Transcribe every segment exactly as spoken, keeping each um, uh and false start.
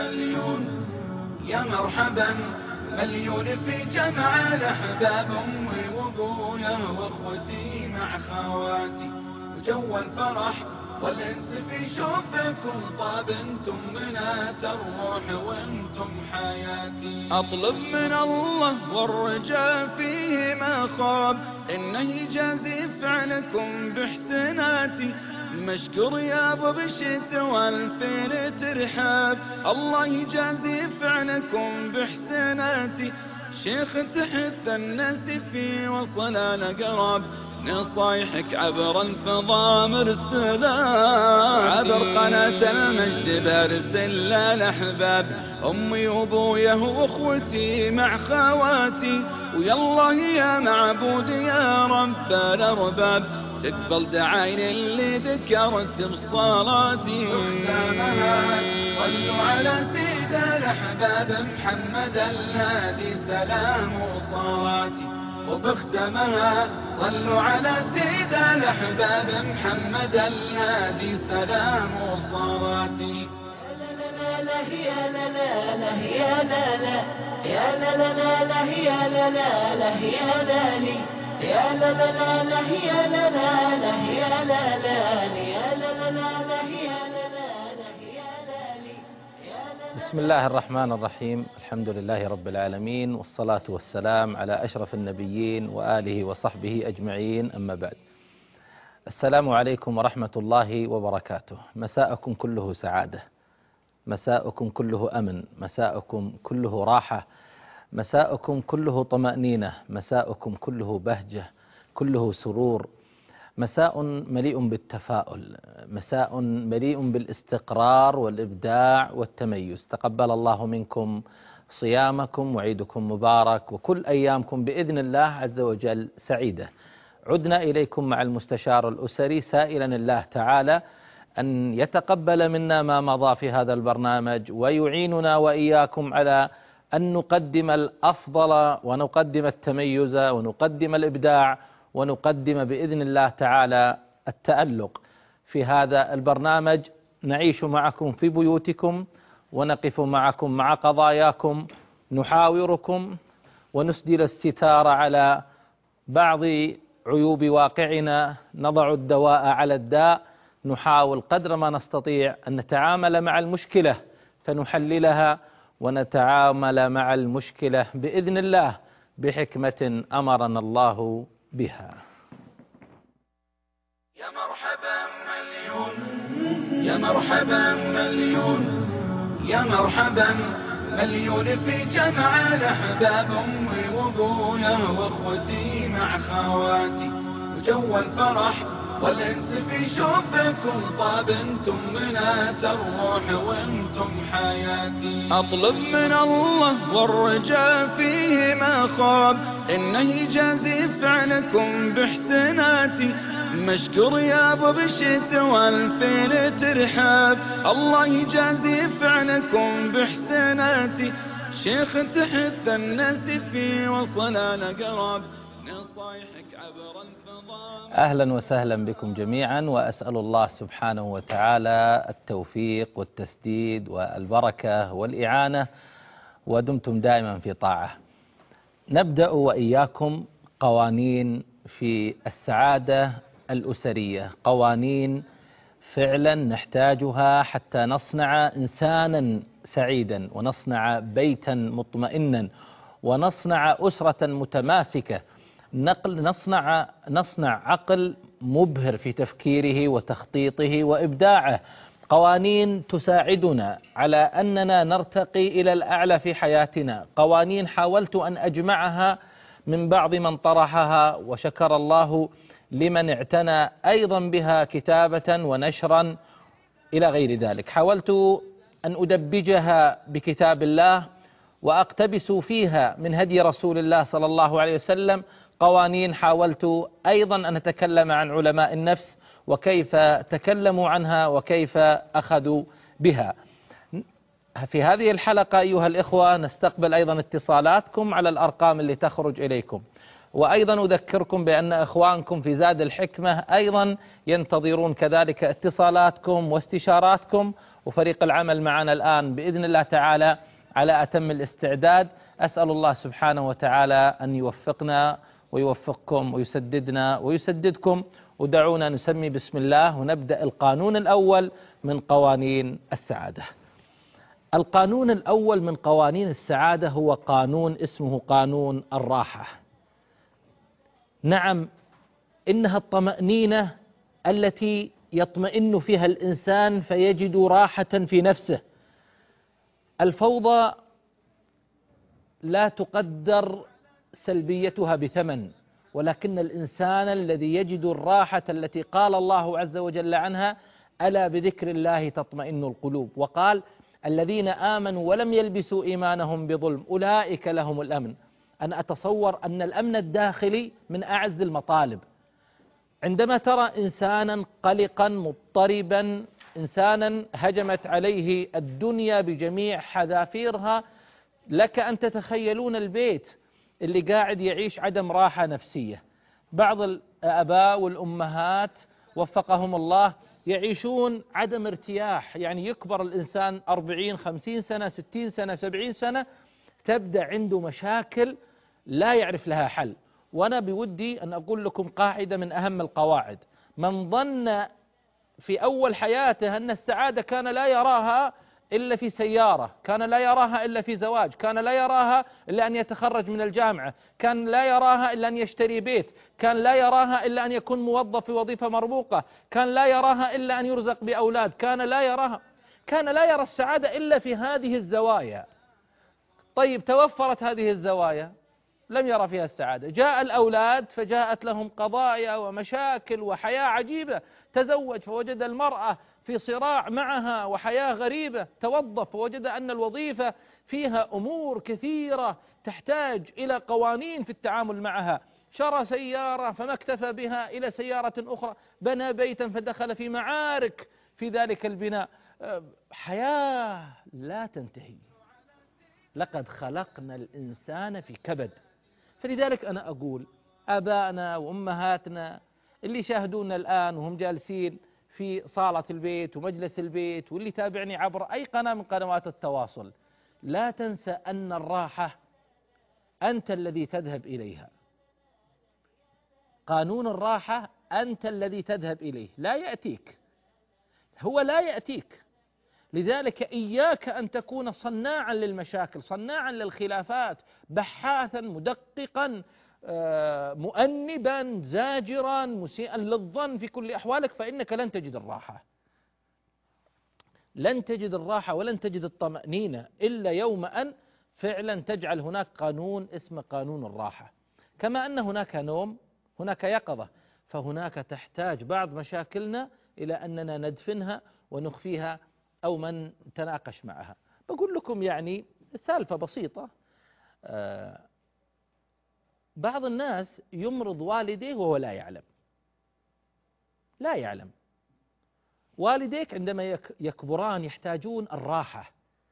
مليون يا مرحبا مليون في جمع الأحباب، أمي وأبويا وأخوتي مع خواتي، وجو الفرح والأنس في شوفكم طاب، انتم بنات الروح وانتم حياتي. أطلب من الله والرجاء فيه ما خاب، إنه يجازي فعلكم بإحساناتي، مشكور يا ابو بشت والفين ترحاب، الله يجازي فعلكم بإحساناتي، شيخ تحث الناس في وصل الأقرب، نصايحك عبر الفضاء مرسلة، عبر قناة المجد برسل للأحباب، أمي وأبويا وأخوتي مع خواتي، ويا الله يا معبود يا رب الأرباب، تقبل دعاين اللي ذكرت بصلاتي. وختامها صلوا على سيد الأحباب محمد الهادي سلام وصلاتي، وبختمها صلوا على سيد الأحباب محمد الهادي سلام وصلاتي. يا لا لا لا لا يا لا لا يا لا لا لا يا لا لا لا يا لا لي يا لا لا لا لا يا لا لا لا يا لا لا يا لا لا لا يا لا لا لا يا لا لي. بسم الله الرحمن الرحيم، الحمد لله رب العالمين، والصلاة والسلام على أشرف النبيين وآله وصحبه أجمعين، أما بعد. السلام عليكم ورحمة الله وبركاته. مساءكم كله سعادة، مساءكم كله أمن، مساءكم كله راحة، مساءكم كله طمأنينة، مساءكم كله بهجة، كله سرور، مساء مليء بالتفاؤل، مساء مليء بالاستقرار والإبداع والتميز. تقبل الله منكم صيامكم، وعيدكم مبارك، وكل أيامكم بإذن الله عز وجل سعيدة. عدنا إليكم مع المستشار الأسري سائلا الله تعالى أن يتقبل منا ما مضى في هذا البرنامج، ويعيننا وإياكم على أن نقدم الأفضل ونقدم التميز ونقدم الإبداع ونقدم بإذن الله تعالى التألق في هذا البرنامج. نعيش معكم في بيوتكم، ونقف معكم مع قضاياكم، نحاوركم ونسدل الستار على بعض عيوب واقعنا، نضع الدواء على الداء، نحاول قدر ما نستطيع أن نتعامل مع المشكلة فنحللها، ونتعامل مع المشكلة بإذن الله بحكمة أمرنا الله بها. يا مرحبا مليون يا مرحبا مليون يا مرحبا مليون في جمع الأحباب، أمي وأبويا وأخوتي مع خواتي، وجو الفرح والأنس في شوفكم طاب، انتم بنات الروح وانتم حياتي. أطلب من الله والرجاء فيه ما خاب، إنه يجازي فعلكم بإحساناتي، مشكور يا ابو بشت والفين ترحاب، الله يجازي فعلكم بإحساناتي، شيخ تحث الناس في وصل الأقرب، نصايحك عبر الفضاء. أهلا وسهلا بكم جميعا، وأسأل الله سبحانه وتعالى التوفيق والتسديد والبركة والإعانة، ودمتم دائما في طاعة. نبدأ وإياكم قوانين في السعادة الأسرية، قوانين فعلا نحتاجها حتى نصنع إنسانا سعيدا، ونصنع بيتا مطمئنا، ونصنع أسرة متماسكة، نقل نصنع نصنع عقل مبهر في تفكيره وتخطيطه وإبداعه، قوانين تساعدنا على أننا نرتقي إلى الأعلى في حياتنا، قوانين حاولت أن أجمعها من بعض من طرحها، وشكر الله لمن اعتنى أيضا بها كتابة ونشرا إلى غير ذلك. حاولت أن أدبجها بكتاب الله، وأقتبس فيها من هدي رسول الله صلى الله عليه وسلم قوانين حاولت أيضا أن أتكلم عن علماء النفس وكيف تكلموا عنها وكيف أخذوا بها. في هذه الحلقة أيها الإخوة نستقبل أيضا اتصالاتكم على الأرقام اللي تخرج إليكم. وأيضا أذكركم بأن إخوانكم في زاد الحكمة أيضا ينتظرون كذلك اتصالاتكم واستشاراتكم، وفريق العمل معنا الآن بإذن الله تعالى على أتم الاستعداد. أسأل الله سبحانه وتعالى أن يوفقنا ويوفقكم ويسددنا ويسددكم، ودعونا نسمي بسم الله ونبدأ القانون الأول من قوانين السعادة. القانون الأول من قوانين السعادة هو قانون اسمه قانون الراحة. نعم، إنها الطمأنينة التي يطمئن فيها الإنسان فيجد راحة في نفسه. الفوضى لا تقدر سلبيتها بثمن، ولكن الإنسان الذي يجد الراحة التي قال الله عز وجل عنها: ألا بذكر الله تطمئن القلوب، وقال: الذين آمنوا ولم يلبسوا إيمانهم بظلم أولئك لهم الأمن. أنا أتصور أن الأمن الداخلي من أعز المطالب. عندما ترى إنسانا قلقا مضطربا، إنسانا هجمت عليه الدنيا بجميع حذافيرها، لك أن تتخيلون البيت اللي قاعد يعيش عدم راحة نفسية. بعض الآباء والأمهات وفقهم الله يعيشون عدم ارتياح، يعني يكبر الإنسان أربعين خمسين سنة ستين سنة سبعين سنة تبدأ عنده مشاكل لا يعرف لها حل. وأنا بودي أن أقول لكم قاعدة من أهم القواعد: من ظن في أول حياته أن السعادة كان لا يراها إلا في سيارة، كان لا يراها إلا في زواج، كان لا يراها إلا أن يتخرج من الجامعة، كان لا يراها إلا أن يشتري بيت، كان لا يراها إلا أن يكون موظف في وظيفة مرموقة، كان لا يراها إلا أن يرزق بأولاد، كان لا يراها كان لا يرى السعادة إلا في هذه الزوايا. طيب، توفرت هذه الزوايا لم يرى فيها السعادة. جاء الأولاد فجاءت لهم قضايا ومشاكل وحياة عجيبة. تزوج فوجد المرأة في صراع معها وحياة غريبة. توظف فوجد أن الوظيفة فيها أمور كثيرة تحتاج إلى قوانين في التعامل معها. شرى سيارة فما اكتفى بها إلى سيارة أخرى. بنى بيتا فدخل في معارك في ذلك البناء. حياة لا تنتهي. لقد خلقنا الإنسان في كبد. فلذلك أنا أقول آبائنا وأمهاتنا اللي شاهدونا الآن وهم جالسين في صالة البيت ومجلس البيت، واللي تابعني عبر أي قناة من قنوات التواصل، لا تنسى أن الراحة أنت الذي تذهب إليها. قانون الراحة أنت الذي تذهب إليه، لا يأتيك، هو لا يأتيك. لذلك إياك أن تكون صناعا للمشاكل، صناعا للخلافات، بحاثا مدققا مؤنبا زاجرا مسيئا للظن في كل أحوالك، فإنك لن تجد الراحة. لن تجد الراحة ولن تجد الطمأنينة إلا يوم أن فعلا تجعل هناك قانون اسمه قانون الراحة. كما أن هناك نوم هناك يقظة، فهناك تحتاج بعض مشاكلنا إلى أننا ندفنها ونخفيها أو من تناقش معها. بقول لكم يعني سالفة بسيطة. آه بعض الناس يمرض والديه وهو لا يعلم لا يعلم والديك عندما يكبران يحتاجون الراحة.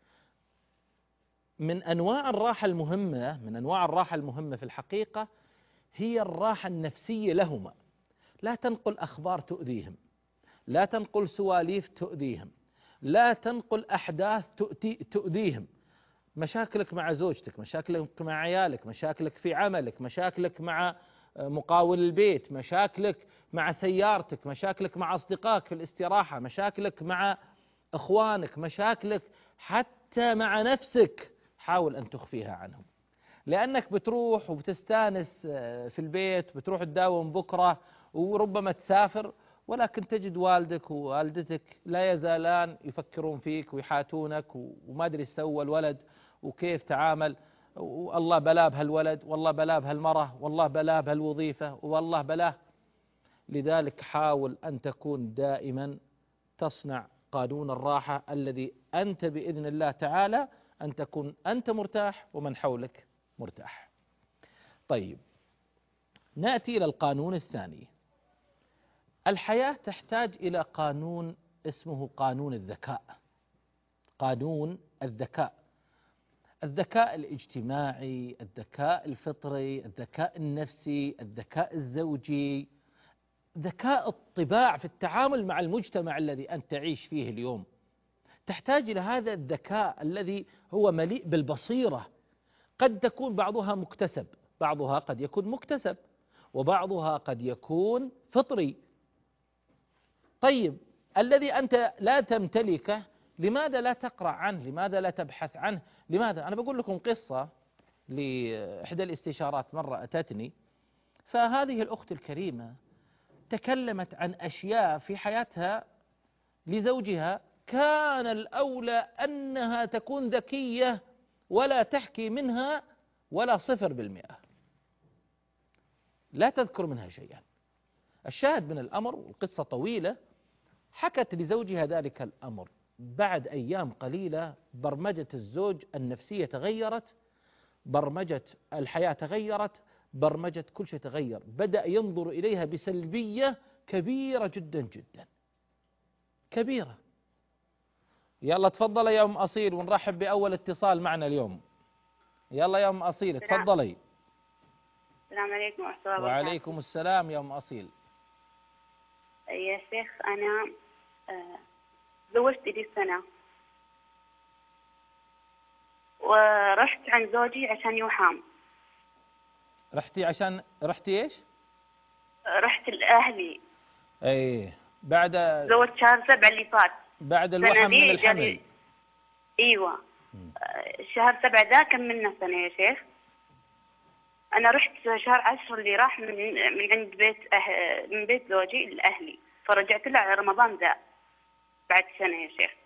من أنواع الراحة المهمة من أنواع الراحة المهمة في الحقيقة هي الراحة النفسية لهما. لا تنقل أخبار تؤذيهم، لا تنقل سواليف تؤذيهم، لا تنقل أحداث تؤذيهم. مشاكلك مع زوجتك، مشاكلك مع عيالك، مشاكلك في عملك، مشاكلك مع مقاول البيت، مشاكلك مع سيارتك، مشاكلك مع أصدقائك في الاستراحة، مشاكلك مع إخوانك، مشاكلك حتى مع نفسك، حاول أن تخفيها عنهم. لأنك بتروح وبتستانس في البيت، بتروح تداوم بكرة وربما تسافر، ولكن تجد والدك ووالدتك لا يزالان يفكرون فيك ويحاتونك وما أدري سوى الولد وكيف تعامل، والله بلاه بهالولد، والله بلاه بهالمرة، والله بلاه بهالوظيفة، والله بلاه. لذلك حاول أن تكون دائما تصنع قانون الراحة الذي أنت بإذن الله تعالى أن تكون أنت مرتاح ومن حولك مرتاح. طيب، نأتي إلى القانون الثاني. الحياة تحتاج إلى قانون اسمه قانون الذكاء. قانون الذكاء. الذكاء الاجتماعي، الذكاء الفطري، الذكاء النفسي، الذكاء الزوجي، ذكاء الطباع في التعامل مع المجتمع الذي أنت تعيش فيه اليوم. تحتاج إلى هذا الذكاء الذي هو مليء بالبصيرة. قد تكون بعضها مكتسب، بعضها قد يكون مكتسب، وبعضها قد يكون فطري. طيب الذي أنت لا تمتلكه لماذا لا تقرأ عنه؟ لماذا لا تبحث عنه؟ لماذا؟ أنا بقول لكم قصة لإحدى الاستشارات مرة أتتني، فهذه الأخت الكريمة تكلمت عن أشياء في حياتها لزوجها كان الأولى أنها تكون ذكية ولا تحكي منها ولا صفر بالمئة، لا تذكر منها شيئا. الشاهد من الأمر، والقصة طويلة، حكت لزوجها ذلك الأمر. بعد أيام قليلة برمجة الزوج النفسية تغيرت، برمجة الحياة تغيرت، برمجة كل شيء تغير. بدأ ينظر إليها بسلبية كبيرة جدا جدا، كبيرة. يلا تفضل يا أم أصيل، ونرحب بأول اتصال معنا اليوم. يلا يا أم أصيل تفضلي. السلام عليكم ورحمة الله وبركاته. وعليكم السلام يا أم أصيل. يا شيخ أنا تزوجت لي سنة، ورحت عند زوجي عشان يوحام. رحتي عشان رحتي ايش؟ رحت لأهلي. ايه بعد تزوجت شهر سبعة اللي فات، بعد الوحم من الحمل. ايوه م. شهر سبعة ذا كملنا سنة يا شيخ. أنا رحت شهر عشر اللي راح من من عند بيت أه... من بيت زوجي لأهلي، فرجعت له على رمضان ذا بعد سنة يا شيخ.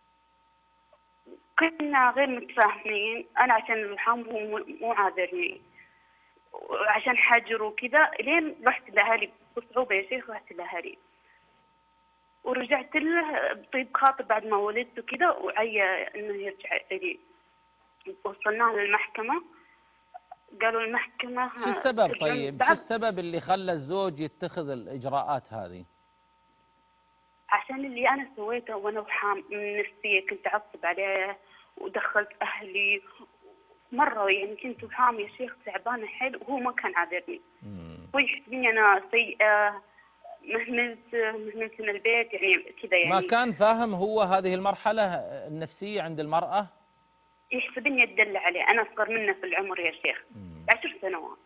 كنا غير متفاهمين، أنا عشان الوحام هو مو عاذرني، وعشان حجر وكذا، لين رحت لأهلي بصعوبة يا شيخ. رحت لأهلي ورجعت له بطيب خاطر بعد ما ولدت وكذا، وعيا إنه يرجع لي. وصلنا للمحكمة، قالوا المحكمة شو السبب؟ طيب شو السبب اللي خلى الزوج يتخذ الإجراءات هذه؟ عشان اللي أنا سويته وأنا وحام من نفسية، كنت أعصب عليه ودخلت أهلي مرة، يعني كنت وحام يا شيخ تعبانة حيل، وهو ما كان عاذرني. هو يحسبني أنا سيئة، مهملت مهملت من البيت يعني كذا. يعني ما كان فاهم هو هذه المرحلة النفسية عند المرأة؟ يحسبني أدل عليه، أنا أصغر منه في العمر يا شيخ، عشر سنوات.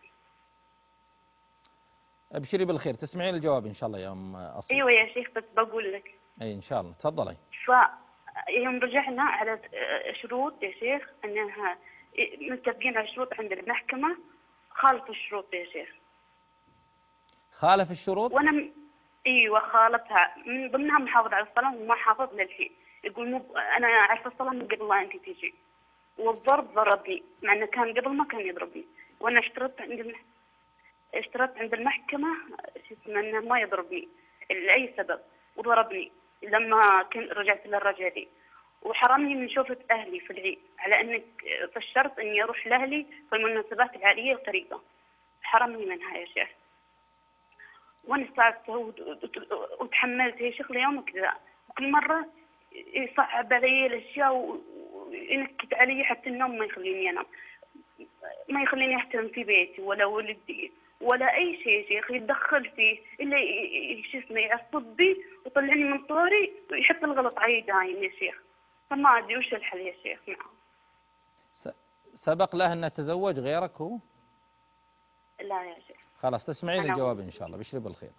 ابشري بالخير، تسمعين الجواب إن شاء الله يا أم أصيل. أيوة يا شيخ، بس بقول لك. أي إن شاء الله، تفضلي. فيوم رجعنا على شروط يا شيخ، أنها متفقين على شروط عند المحكمة، خالف الشروط يا شيخ. خالف الشروط؟ وأنا م... أيوة خالفها، من ضمنها محافظ على الصلاة وما حافظ للحين. يقول مو أنا عارفة الصلاة من قبل لا أنت تيجي، والضرب ضربني، مع أنه كان قبل ما كان يضربني. وأنا اشترطت عند المح... اشترطت عند المحكمة شو اسمه أنه ما يضربني لأي سبب، وضربني لما كنت رجعت للرجالي، وحرمني من شوفة أهلي في العيد، على أنك فالشرط أني أروح لأهلي في المناسبات العائلية وطريقة، حرمني منها يا شيخ. وأنا صعبت وتحملت يا شيخ ليومك ذا، وكل مرة يصعب علي الأشياء وينكد علي، حتى النوم ما يخليني أنام، ما يخليني أهتم في بيتي ولا ولدي ولا أي شيء يا شيخ. يتدخل فيه إلا شو اسمه يعصب بي ويطلعني من طوري ويحط الغلط علي دايم يا شيخ. فما أدري وش الحل يا شيخ معه. سبق له أن تزوج غيرك هو؟ لا يا شيخ. خلاص تسمعين الجواب إن شاء الله، بشري بالخير.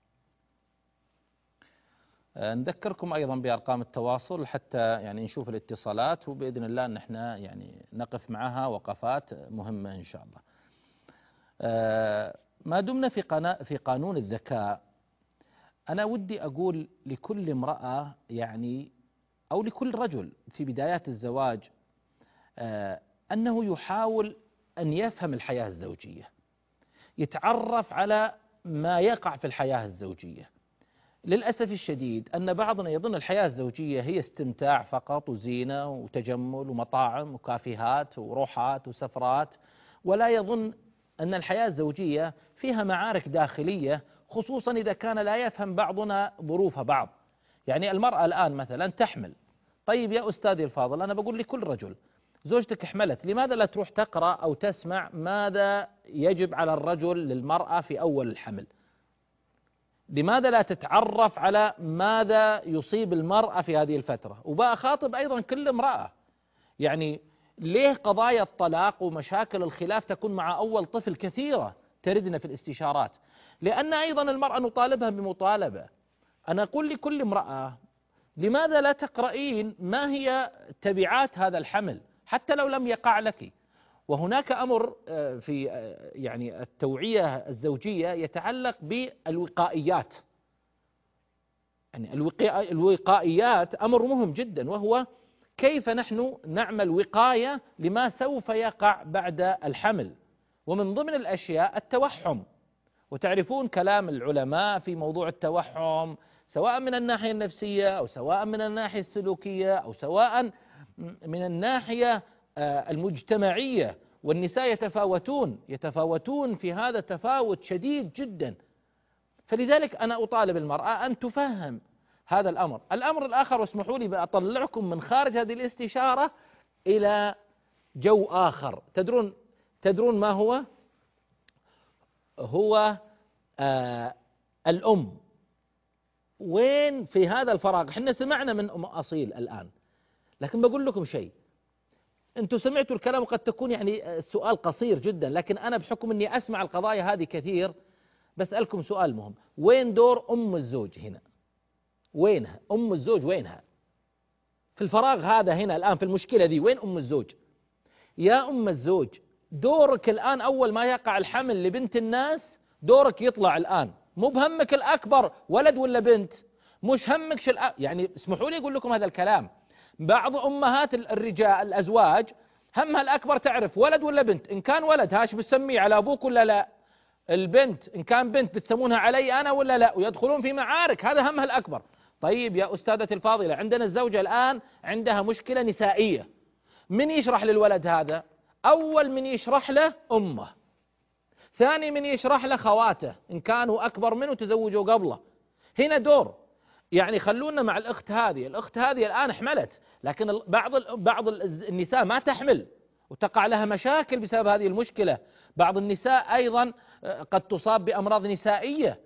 نذكركم أيضا بأرقام التواصل حتى يعني نشوف الاتصالات، وبإذن الله أن احنا يعني نقف معها وقفات مهمة إن شاء الله. ما دمنا في قنا في قانون الذكاء، أنا ودي أقول لكل امرأة يعني أو لكل رجل في بدايات الزواج أنه يحاول أن يفهم الحياة الزوجية، يتعرف على ما يقع في الحياة الزوجية. للأسف الشديد أن بعضنا يظن الحياة الزوجية هي استمتاع فقط وزينة وتجمل ومطاعم وكافيهات وروحات وسفرات، ولا يظن أن الحياة الزوجية فيها معارك داخلية، خصوصا إذا كان لا يفهم بعضنا ظروف بعض. يعني المرأة الآن مثلا تحمل، طيب يا أستاذي الفاضل أنا بقول لكل رجل، زوجتك حملت، لماذا لا تروح تقرأ أو تسمع ماذا يجب على الرجل للمرأة في أول الحمل؟ لماذا لا تتعرف على ماذا يصيب المرأة في هذه الفترة؟ وبأخاطب أيضا كل امرأة، يعني ليه قضايا الطلاق ومشاكل الخلاف تكون مع أول طفل كثيرة تردنا في الاستشارات؟ لأن أيضا المرأة نطالبها بمطالبة. أنا أقول لكل امرأة لماذا لا تقرأين ما هي تبعات هذا الحمل حتى لو لم يقع لك؟ وهناك أمر في يعني التوعية الزوجية يتعلق بالوقائيات، يعني الوقائيات أمر مهم جدا، وهو كيف نحن نعمل وقاية لما سوف يقع بعد الحمل. ومن ضمن الأشياء التوحم، وتعرفون كلام العلماء في موضوع التوحم سواء من الناحية النفسية أو سواء من الناحية السلوكية أو سواء من الناحية المجتمعية، والنساء يتفاوتون يتفاوتون في هذا تفاوت شديد جدا. فلذلك أنا أطالب المرأة أن تفهم هذا الأمر. الأمر الآخر، واسمحوا لي بأطلعكم من خارج هذه الاستشارة إلى جو آخر. تدرون تدرون ما هو؟ هو آه الأم. وين في هذا الفراغ؟ احنا سمعنا من أم أصيل الآن، لكن بقول لكم شيء، أنتم سمعتوا الكلام وقد تكون يعني السؤال قصير جدا، لكن أنا بحكم أني أسمع القضايا هذه كثير بسألكم سؤال مهم. وين دور أم الزوج هنا؟ وينها أم الزوج؟ وينها في الفراغ هذا هنا الآن في المشكلة دي؟ وين أم الزوج؟ يا أم الزوج، دورك الآن أول ما يقع الحمل لبنت الناس دورك يطلع الآن، مو بهمك الأكبر ولد ولا بنت، مش همك شل يعني اسمحوا لي أقول لكم هذا الكلام. بعض أمهات الرجال الأزواج همها الأكبر تعرف ولد ولا بنت، إن كان ولد هاش بتسميه على أبوك ولا لا، البنت إن كان بنت بتسمونها علي أنا ولا لا، ويدخلون في معارك، هذا همها الأكبر. طيب يا أستاذتي الفاضلة، عندنا الزوجة الآن عندها مشكلة نسائية، من يشرح للولد هذا؟ أول من يشرح له أمه، ثاني من يشرح له خواته إن كانوا أكبر منه تزوجوا قبله. هنا دور، يعني خلونا مع الأخت هذه، الأخت هذه الآن حملت، لكن بعض بعض النساء ما تحمل وتقع لها مشاكل بسبب هذه المشكلة. بعض النساء أيضا قد تصاب بأمراض نسائية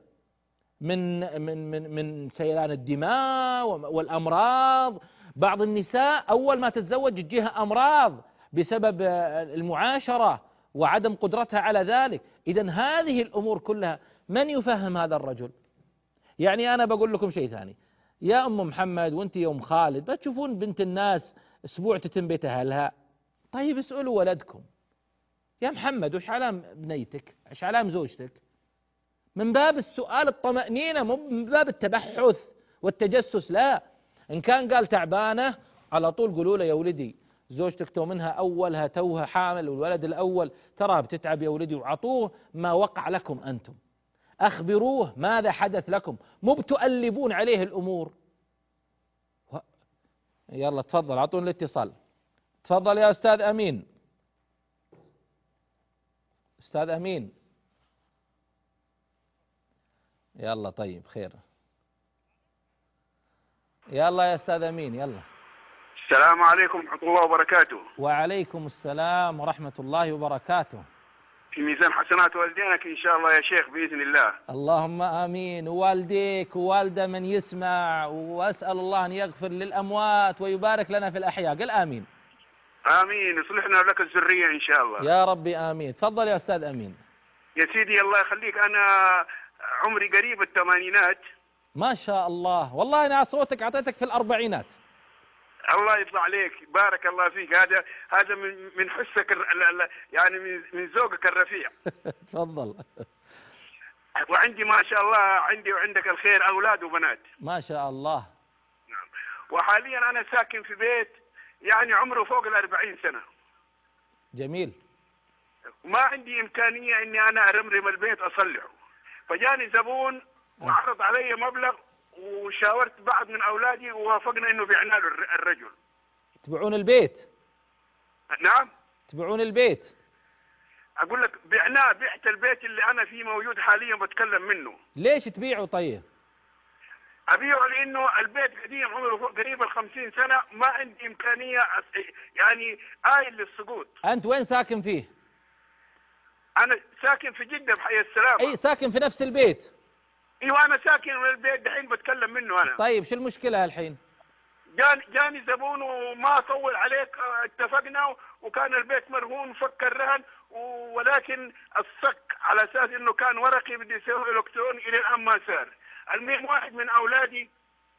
من من من من سيلان الدماء والأمراض. بعض النساء أول ما تتزوج تجيها أمراض بسبب المعاشرة وعدم قدرتها على ذلك. إذن هذه الأمور كلها من يفهم هذا الرجل؟ يعني أنا بقول لكم شيء ثاني، يا أم محمد وأنت يا أم خالد بتشوفون بنت الناس أسبوع تتم بيت أهلها، طيب اسألوا ولدكم يا محمد وش علام بنيتك، وش علام زوجتك، من باب السؤال الطمأنينة، مو من باب التبحث والتجسس. لا، إن كان قال تعبانة على طول قولوا له يا ولدي زوجتك تو منها أولها توها حامل والولد الأول ترى بتتعب يا ولدي، وعطوه ما وقع لكم أنتم، أخبروه ماذا حدث لكم، مو بتؤلبون عليه الأمور. يلا تفضل أعطونا الاتصال. تفضل يا أستاذ أمين. أستاذ أمين، يلا طيب خير، يلا يا أستاذ أمين يلا. السلام عليكم ورحمة الله وبركاته. وعليكم السلام ورحمة الله وبركاته. في ميزان حسنات والدينك إن شاء الله يا شيخ بإذن الله. اللهم آمين، ووالديك ووالدة من يسمع، وأسأل الله أن يغفر للأموات ويبارك لنا في الأحياء. قل آمين. آمين، يصلحنا لك الذرية إن شاء الله يا ربي آمين. تفضل يا أستاذ أمين. يا سيدي الله يخليك، أنا عمري قريب الثمانينات. ما شاء الله، والله أنا صوتك أعطيتك في الأربعينات. الله يطلع عليك، بارك الله فيك. هذا هذا من من حسك يعني من من ذوقك الرفيع. تفضل. وعندي ما شاء الله، عندي وعندك الخير أولاد وبنات ما شاء الله. نعم. وحاليا أنا ساكن في بيت يعني عمره فوق الأربعين سنة. جميل. وما عندي إمكانية إني أنا أرمرم البيت أصلحه، فجاني زبون وعرض علي مبلغ، وشاورت بعض من أولادي ووافقنا إنه بعنا له الرجل. تبيعون البيت؟ نعم تبيعون البيت؟ أقول لك بعناه، بعت البيت اللي أنا فيه موجود حاليا بتكلم منه. ليش تبيعه طيب؟ ابيعه لانه البيت قديم عمره فوق قريب ال خمسين سنه، ما عندي امكانيه يعني آيل للسقوط. أنت وين ساكن فيه؟ انا ساكن في جده بحي السلامه. أي ساكن في نفس البيت؟ ايوه انا ساكن من البيت دحين بتكلم منه انا. طيب شو المشكلة الحين؟ جاني جاني زبون وما طول عليك، اتفقنا وكان البيت مرهون وفك الرهن، ولكن الصك على اساس انه كان ورقي بدي يسوي الكتروني الى الان ما صار. المهم واحد من اولادي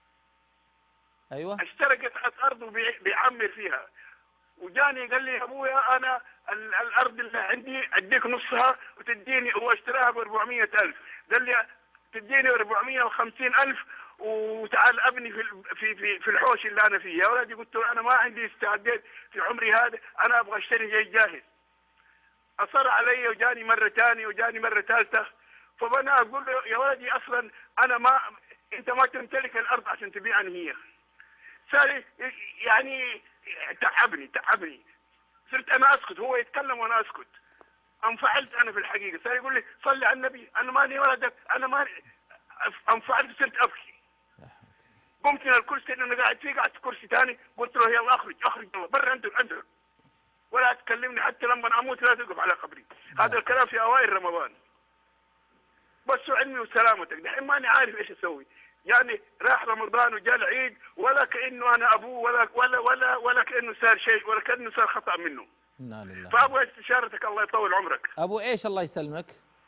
ايوه اشترى قطعه ارض وبيعمر فيها، وجاني قال لي يا ابويا انا الارض اللي عندي اديك نصها وتديني، هو اشتراها ب أربعمية ألف، قال لي تديني أربعمية وخمسين ألف وتعال ابني في في في في الحوش اللي انا فيه. يا ولدي قلت له انا ما عندي استعداد في عمري هذا، انا ابغى اشتري جاي جاهز. اصر علي وجاني مره ثانيه وجاني مره ثالثه، فانا اقول له يا ولدي اصلا انا ما انت ما تمتلك الارض عشان تبيعني هي. صار يعني تعبني تعبني صرت انا اسكت، هو يتكلم وانا اسكت. انفعلت انا في الحقيقه، صار يقول لي صلي على النبي، انا ماني ولدك، انا ماني. انفعلت صرت ابكي. قمت من الكرسي اللي انا قاعد فيه، قعدت كرسي ثاني، قلت له يلا اخرج اخرج يلا برا انت انت ولا تكلمني، حتى لما اموت لا تقف على قبري. هذا الكلام في اوائل رمضان. بس علمي وسلامتك دحين ماني عارف ايش اسوي. يعني راح رمضان وجاء العيد ولا كانه انا ابوه ولا ولا ولا ولا كانه صار شيء ولا كانه صار خطا منه. إنا لله. فابغى استشارتك الله يطول عمرك. ابو ايش الله يسلمك؟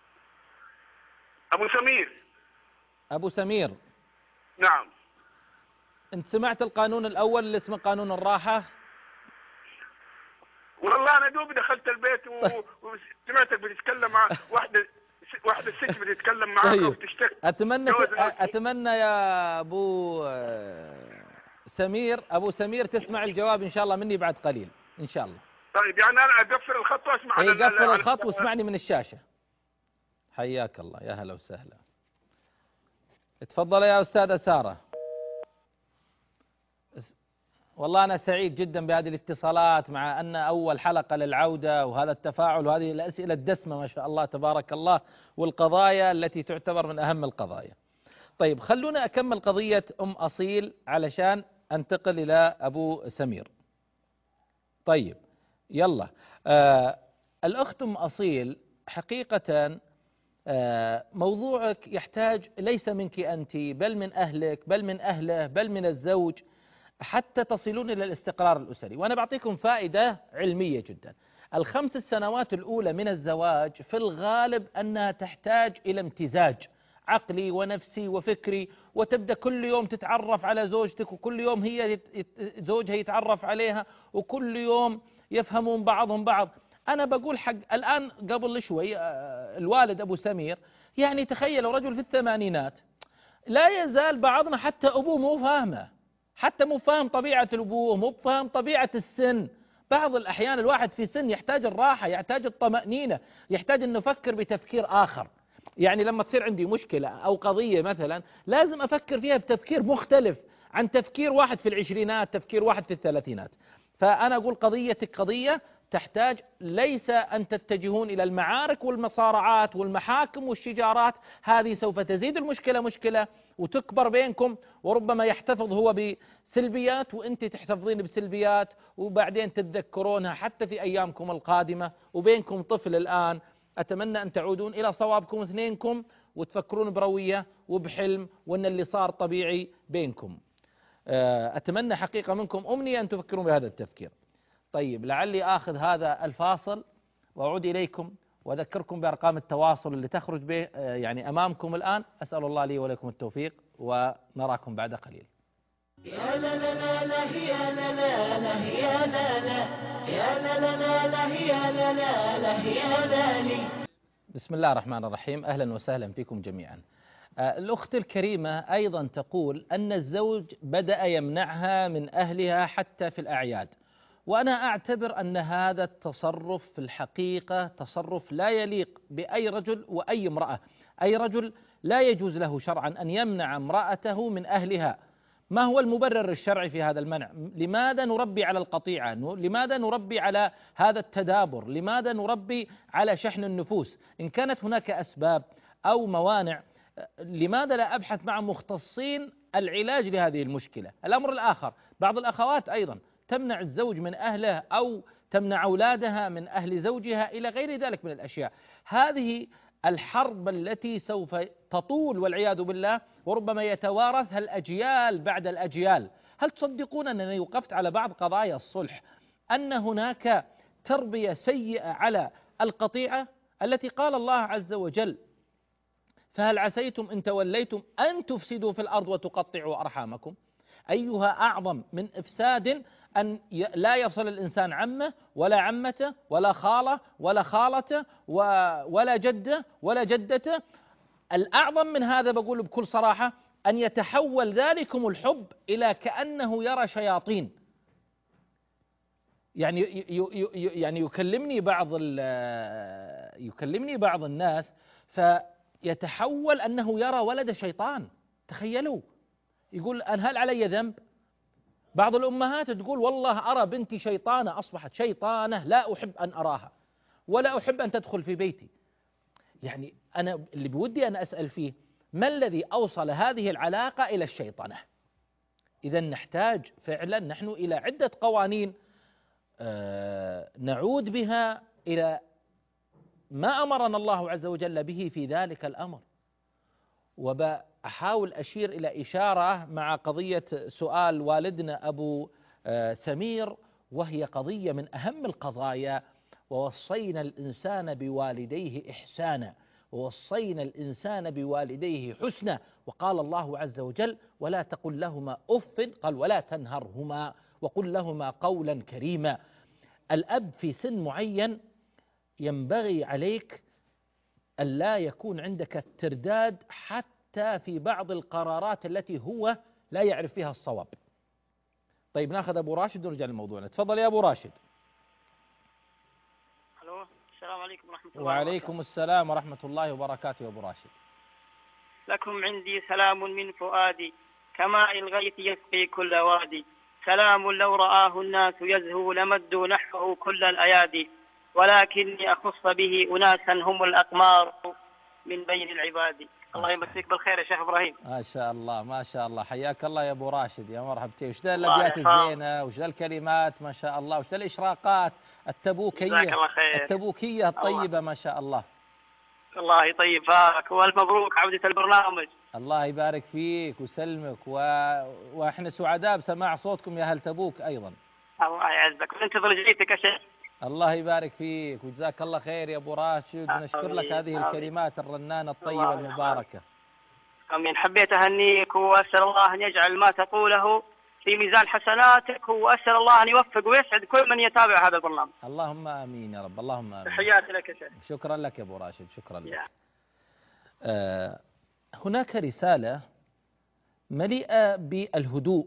ابو سمير. ابو سمير. نعم. انت سمعت القانون الاول اللي اسمه قانون الراحه؟ والله انا دوب دخلت البيت و... وسمعتك بتتكلم مع واحده واحده الست بتتكلم معك طيب. وبتشتكي. اتمنى اتمنى يا ابو سمير ابو سمير تسمع الجواب ان شاء الله مني بعد قليل ان شاء الله. طيب يعني انا اقفل الخط واسمع. اي قفل الخط واسمعني من الشاشه. حياك الله يا هلا وسهلا. تفضل يا استاذه ساره. والله أنا سعيد جدا بهذه الاتصالات، مع أن أول حلقة للعودة وهذا التفاعل وهذه الأسئلة الدسمة ما شاء الله تبارك الله، والقضايا التي تعتبر من أهم القضايا. طيب خلونا أكمل قضية أم أصيل علشان أنتقل إلى أبو سمير. طيب يلا آه الأخت أم أصيل حقيقة آه موضوعك يحتاج ليس منك أنت بل من أهلك بل من أهله بل من الزوج حتى تصلون إلى الاستقرار الأسري. وأنا بعطيكم فائدة علمية جدا. الخمس السنوات الأولى من الزواج في الغالب أنها تحتاج إلى امتزاج عقلي ونفسي وفكري، وتبدأ كل يوم تتعرف على زوجتك، وكل يوم هي زوجها يتعرف عليها، وكل يوم يفهمون بعضهم بعض. أنا بقول حق الآن قبل شوي الوالد أبو سمير، يعني تخيلوا رجل في الثمانينات لا يزال بعضنا حتى أبوه مو فاهمه، حتى مو فاهم طبيعة الأبوه، مو فاهم طبيعة السن. بعض الأحيان الواحد في سن يحتاج الراحة، يحتاج الطمأنينة، يحتاج أن نفكر بتفكير آخر. يعني لما تصير عندي مشكلة أو قضية مثلا لازم أفكر فيها بتفكير مختلف عن تفكير واحد في العشرينات، تفكير واحد في الثلاثينات. فأنا أقول قضيتك قضية تحتاج ليس أن تتجهون إلى المعارك والمصارعات والمحاكم والشجارات، هذه سوف تزيد المشكلة مشكلة وتكبر بينكم، وربما يحتفظ هو بسلبيات وأنت تحتفظين بسلبيات، وبعدين تتذكرونها حتى في أيامكم القادمة، وبينكم طفل الآن. أتمنى أن تعودون إلى صوابكم اثنينكم وتفكرون بروية وبحلم، وأن اللي صار طبيعي بينكم. أتمنى حقيقة منكم أمنية أن تفكرون بهذا التفكير. طيب لعلي آخذ هذا الفاصل وأعود إليكم وأذكركم بأرقام التواصل اللي تخرج به يعني أمامكم الآن. أسأل الله لي ولكم التوفيق، ونراكم بعد قليل. يا لا لا لا لا يا لا لا لا يا لا لا يا لا لا لا لا يا لا لا لا يا لا لي. بسم الله الرحمن الرحيم. أهلا وسهلا فيكم جميعا. الأخت الكريمة أيضا تقول أن الزوج بدأ يمنعها من أهلها حتى في الأعياد، وأنا أعتبر أن هذا التصرف في الحقيقة تصرف لا يليق بأي رجل وأي امرأة. أي رجل لا يجوز له شرعا أن يمنع امرأته من أهلها. ما هو المبرر الشرعي في هذا المنع؟ لماذا نربي على القطيعة؟ لماذا نربي على هذا التدابر؟ لماذا نربي على شحن النفوس؟ إن كانت هناك أسباب أو موانع لماذا لا أبحث مع مختصين العلاج لهذه المشكلة؟ الأمر الآخر، بعض الأخوات أيضا تمنع الزوج من أهله أو تمنع أولادها من أهل زوجها إلى غير ذلك من الأشياء. هذه الحرب التي سوف تطول والعياذ بالله، وربما يتوارثها الأجيال بعد الأجيال. هل تصدقون أنني وقفت على بعض قضايا الصلح أن هناك تربية سيئة على القطيعة التي قال الله عز وجل: فهل عسيتم إن توليتم أن تفسدوا في الأرض وتقطعوا أرحامكم؟ أيها أعظم من إفساد أن لا يصل الإنسان عمه ولا عمته ولا خاله ولا خالته ولا جده ولا جدته. الأعظم من هذا بقول بكل صراحة أن يتحول ذلكم الحب إلى كأنه يرى شياطين. يعني يعني يكلمني بعض يكلمني بعض الناس فيتحول أنه يرى ولد شيطان. تخيلوا، يقول أن هل علي ذنب؟ بعض الأمهات تقول والله أرى بنتي شيطانة، أصبحت شيطانة لا أحب أن أراها ولا أحب أن تدخل في بيتي. يعني أنا اللي بودي أن أسأل فيه، ما الذي أوصل هذه العلاقة إلى الشيطنة؟ إذا نحتاج فعلا نحن إلى عدة قوانين آه نعود بها إلى ما أمرنا الله عز وجل به في ذلك الأمر. وبحاول أشير إلى إشارة مع قضية سؤال والدنا أبو آه سمير، وهي قضية من أهم القضايا: ووصينا الإنسان بوالديه إحسانا ووصينا الإنسان بوالديه حسنا. وقال الله عز وجل: ولا تقل لهما أف، قال ولا تنهرهما وقل لهما قولا كريما. الأب في سن معين ينبغي عليك ألا يكون عندك الترداد حتى في بعض القرارات التي هو لا يعرف فيها الصواب. طيب ناخذ أبو راشد ونرجع لموضوعنا. تفضل يا أبو راشد. الو، السلام عليكم ورحمة الله وعليكم السلام ورحمة الله وبركاته. يا أبو راشد، لكم عندي سلام من فؤادي كماء الغيث يسقي كل وادي. سلام لو رآه الناس يزهو لمدوا نحوه كل الأيادي، ولكني أخص به أناسا هم الأقمار من بين العباد. الله يمسيك بالخير يا شيخ إبراهيم. ما شاء الله ما شاء الله، حياك الله يا أبو راشد، يا مرحبتين. وش ذا الأبيات الزينة، وش ذا الكلمات ما شاء الله، وش ذا الإشراقات التبوكية التبوكية الطيبة ما شاء الله. الله يطيب فاك، والف مبروك عودة البرنامج. الله يبارك فيك وسلمك، و... واحنا سعداء بسماع صوتكم يا أهل تبوك أيضا. الله يعزك، وننتظر رجعتك يا شيخ. الله يبارك فيك وجزاك الله خير يا أبو راشد، ونشكر لك هذه آمين. الكلمات الرنانة الطيبة المباركة. أمين. حبيت أهنيك وأسأل الله أن يجعل ما تقوله في ميزان حسناتك، وأسأل الله أن يوفق ويسعد كل من يتابع هذا البرنامج. اللهم آمين يا رب، اللهم آمين. تحياتي لك يا شيخ. شكرا لك يا أبو راشد، شكرا لك. آه هناك رسالة مليئة بالهدوء.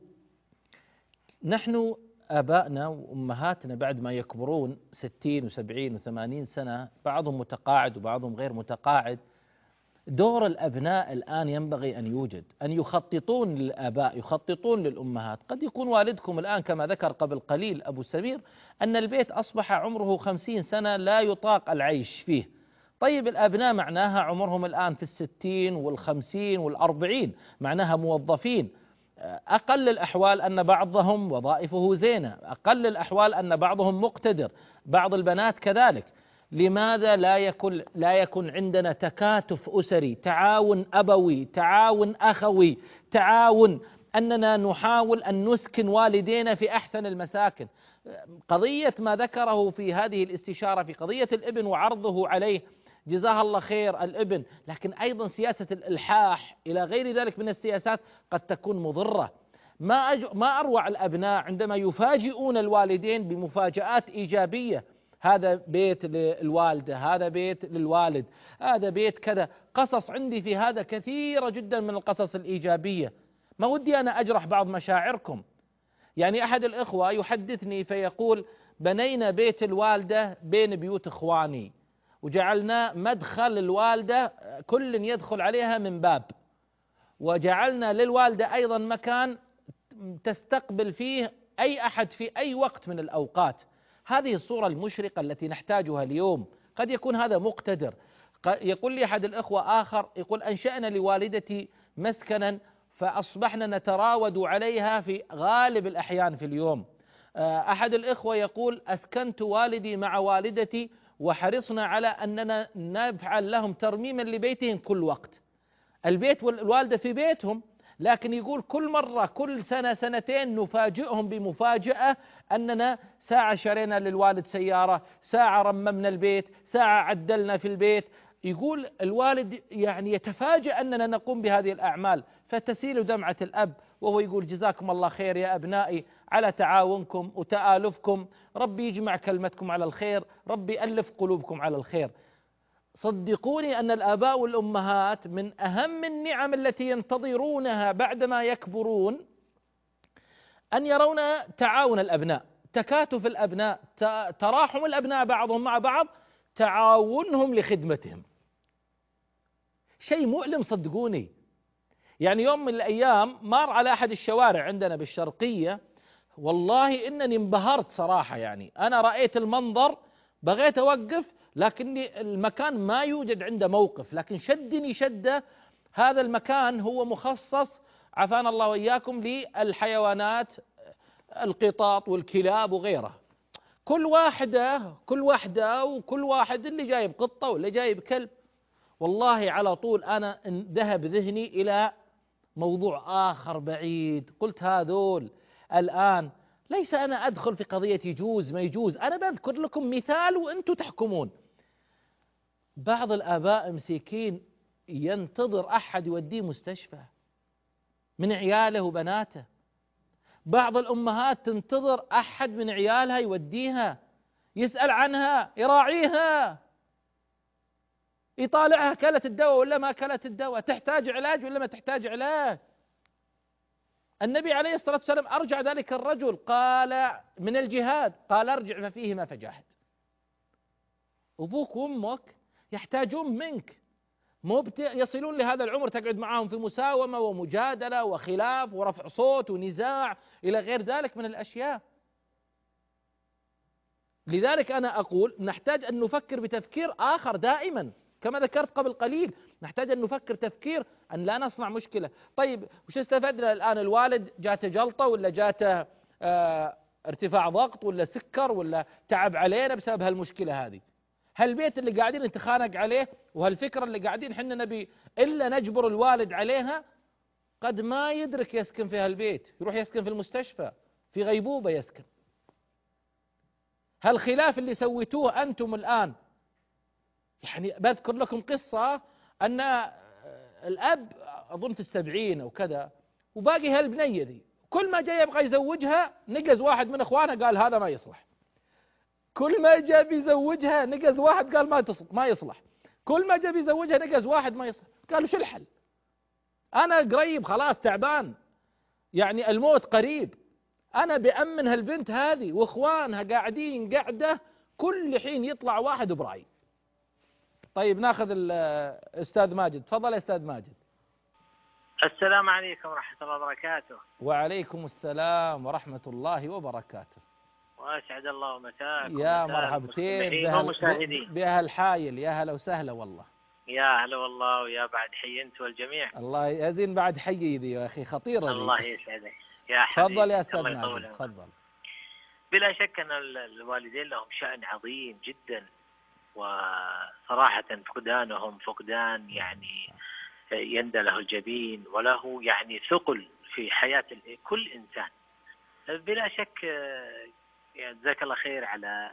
نحن آبائنا وأمهاتنا بعد ما يكبرون ستين وسبعين وثمانين سنة، بعضهم متقاعد وبعضهم غير متقاعد، دور الأبناء الآن ينبغي أن يوجد، أن يخططون للآباء، يخططون للأمهات. قد يكون والدكم الآن كما ذكر قبل قليل أبو سمير أن البيت أصبح عمره خمسين سنة لا يطاق العيش فيه. طيب الأبناء معناها عمرهم الآن في الستين والخمسين والأربعين، معناها موظفين. أقل الأحوال أن بعضهم وظائفه زينة، أقل الأحوال أن بعضهم مقتدر، بعض البنات كذلك. لماذا لا يكون لا يكون عندنا تكاتف أسري، تعاون أبوي، تعاون أخوي، تعاون أننا نحاول أن نسكن والدينا في أحسن المساكن؟ قضية ما ذكره في هذه الاستشارة في قضية الابن وعرضه عليه، جزاه الله خير الابن، لكن أيضا سياسة الإلحاح إلى غير ذلك من السياسات قد تكون مضرة. ما أج... ما أروع الأبناء عندما يفاجئون الوالدين بمفاجآت إيجابية. هذا بيت للوالدة، هذا بيت للوالد، هذا بيت كذا. قصص عندي في هذا كثيرة جدا من القصص الإيجابية. ما ودي أنا أجرح بعض مشاعركم. يعني أحد الإخوة يحدثني فيقول: بنينا بيت الوالدة بين بيوت إخواني، وجعلنا مدخل الوالدة كل يدخل عليها من باب، وجعلنا للوالدة أيضا مكان تستقبل فيه أي أحد في أي وقت من الأوقات. هذه الصورة المشرقة التي نحتاجها اليوم. قد يكون هذا مقتدر، يقول لي أحد الإخوة آخر، يقول أنشأنا لوالدتي مسكنا فأصبحنا نتراود عليها في غالب الأحيان في اليوم. أحد الإخوة يقول أسكنت والدي مع والدتي وحرصنا على أننا نفعل لهم ترميما لبيتهم كل وقت. البيت والوالدة في بيتهم، لكن يقول كل مرة كل سنة سنتين نفاجئهم بمفاجأة أننا ساعة شرينا للوالد سيارة، ساعة رممنا البيت، ساعة عدلنا في البيت. يقول الوالد يعني يتفاجأ أننا نقوم بهذه الأعمال، فتسيل دمعة الأب وهو يقول جزاكم الله خير يا أبنائي على تعاونكم وتآلفكم، ربي يجمع كلمتكم على الخير، ربي يألف قلوبكم على الخير. صدقوني أن الآباء والأمهات من أهم النعم التي ينتظرونها بعدما يكبرون أن يرون تعاون الأبناء، تكاتف الأبناء، تراحم الأبناء بعضهم مع بعض، تعاونهم لخدمتهم. شيء مؤلم صدقوني. يعني يوم من الأيام مر على أحد الشوارع عندنا بالشرقية، والله إنني انبهرت صراحة. يعني أنا رأيت المنظر بغيت أوقف، لكني المكان ما يوجد عنده موقف، لكن شدني شدة. هذا المكان هو مخصص عافانا الله وإياكم للحيوانات، القطط والكلاب وغيرها. كل واحدة كل واحدة وكل واحد اللي جايب قطة واللي جايب كلب. والله على طول أنا ذهب ذهني إلى موضوع آخر بعيد، قلت هذول الآن ليس أنا أدخل في قضية يجوز ما يجوز، أنا بذكر لكم مثال وأنتم تحكمون. بعض الآباء مسكين ينتظر أحد يوديه مستشفى من عياله وبناته، بعض الأمهات تنتظر أحد من عيالها يوديها، يسأل عنها، يراعيها، يطالعها كلت الدواء ولا ما كلت الدواء، تحتاج علاج ولا ما تحتاج علاج. النبي عليه الصلاة والسلام أرجع ذلك الرجل قال من الجهاد، قال ارجع ففيهما فجاهد. أبوك وأمك يحتاجون منك، مو يصلون لهذا العمر تقعد معهم في مساومة ومجادلة وخلاف ورفع صوت ونزاع إلى غير ذلك من الأشياء. لذلك أنا أقول نحتاج أن نفكر بتفكير آخر دائما، كما ذكرت قبل قليل نحتاج أن نفكر تفكير أن لا نصنع مشكلة. طيب وش استفدنا الآن؟ الوالد جاته جلطة ولا جاته اه ارتفاع ضغط ولا سكر ولا تعب علينا بسبب هالمشكلة هذه؟ هالبيت اللي قاعدين نتخانق عليه وهالفكرة اللي قاعدين حنا نبي إلا نجبر الوالد عليها، قد ما يدرك يسكن في هالبيت، يروح يسكن في المستشفى في غيبوبة يسكن. هالخلاف اللي سويتوه أنتم الآن، يعني بذكر لكم قصة أن الأب أظن في السبعين أو كذا وباقي هالبنية ذي، كل ما جاي يبغى يزوجها نقز واحد من إخوانه قال هذا ما يصلح، كل ما جاء بيزوجها نقز واحد قال ما ما يصلح، كل ما جاء بيزوجها نقز واحد ما يصلح. قالوا شو الحل؟ أنا قريب خلاص تعبان، يعني الموت قريب، أنا بأمن هالبنت هذه وإخوانها قاعدين قاعدة كل حين يطلع واحد برأي. طيب ناخذ الأستاذ ماجد، تفضل يا أستاذ ماجد. السلام عليكم ورحمة الله وبركاته. وعليكم السلام ورحمة الله وبركاته. وأسعد الله مساكم. يا مرحبتين بهالحايل، يا هلا وسهلا والله. يا هلا والله، ويا بعد حي أنت والجميع. الله يزين بعد حي ذي يا أخي خطيرة. الله يسعدك يا حبيبي. تفضل يا أستاذ ماجد تفضل. بلا شك أن الوالدين لهم شأن عظيم جدا، وصراحة فقدانهم فقدان يعني يندى له الجبين وله يعني ثقل في حياة كل إنسان. بلا شك جزاك الله خير على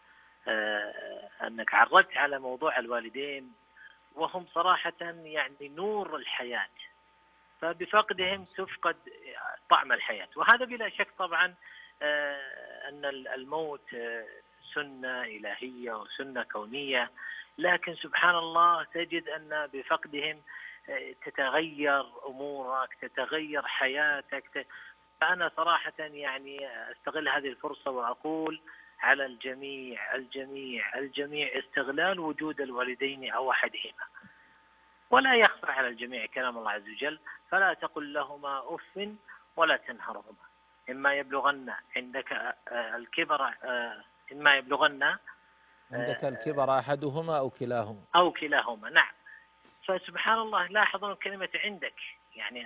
أنك عرضت على موضوع الوالدين، وهم صراحة يعني نور الحياة، فبفقدهم تفقد طعم الحياة. وهذا بلا شك طبعا أن الموت سنة إلهية وسنة كونية، لكن سبحان الله تجد أن بفقدهم تتغير أمورك، تتغير حياتك. فأنا صراحة يعني أستغل هذه الفرصة وأقول على الجميع الجميع الجميع استغلال وجود الوالدين أو أحدهما، ولا يخفى على الجميع كلام الله عز وجل: فلا تقل لهما أف ولا تنهرهما، إما يبلغن عندك الكبر إما يبلغن عندك الكبر أحدهما أو كلاهما أو كلاهما، نعم. فسبحان الله لاحظوا كلمة عندك، يعني